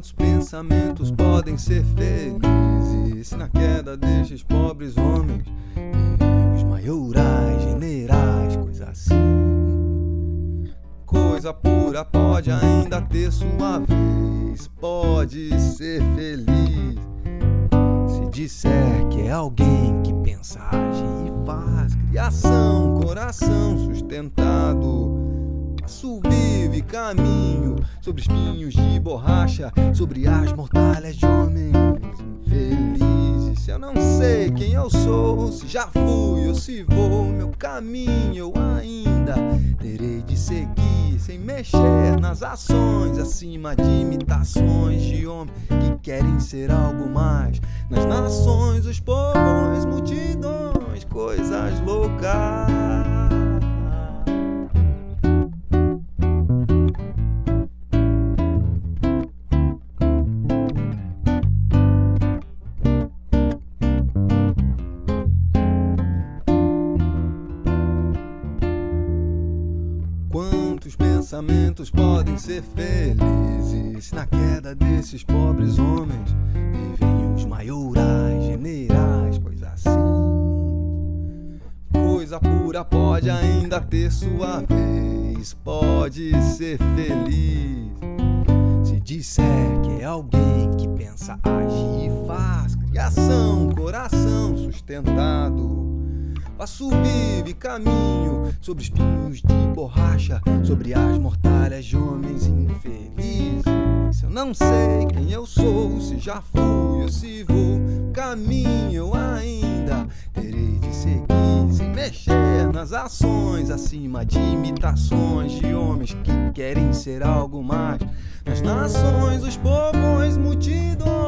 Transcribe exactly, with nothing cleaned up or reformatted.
Quantos pensamentos podem ser felizes se na queda destes pobres homens vivem os maiorais, generais, coisa assim. Coisa pura pode ainda ter sua vez, pode ser feliz se disser que é alguém que pensa, age e faz criação, coração sustentado. Passo vive caminho sobre espinhos de borracha, sobre as mortalhas de homens infelizes. Se eu não sei quem eu sou, se já fui ou se vou, meu caminho eu ainda terei de seguir, sem mexer nas ações, acima de imitações de homens que querem ser algo mais. Nas nações, os povões, multidões, coisas loucas. Quantos pensamentos podem ser felizes se na queda desses pobres homens vivem os maiorais, generais, coisa assim. Coisa pura pode ainda ter sua vez, pode ser feliz se disser que é alguém que pensa, age e faz criação, coração sustentado. Passo vive caminho sobre espinhos de borracha, sobre as mortalhas de homens infelizes. Se eu não sei quem eu sou, se já fui ou se vou, caminho eu ainda terei de seguir, sem mexer nas ações, acima de imitações de homens que querem ser algo mais. Nas nações, os povões, multidões,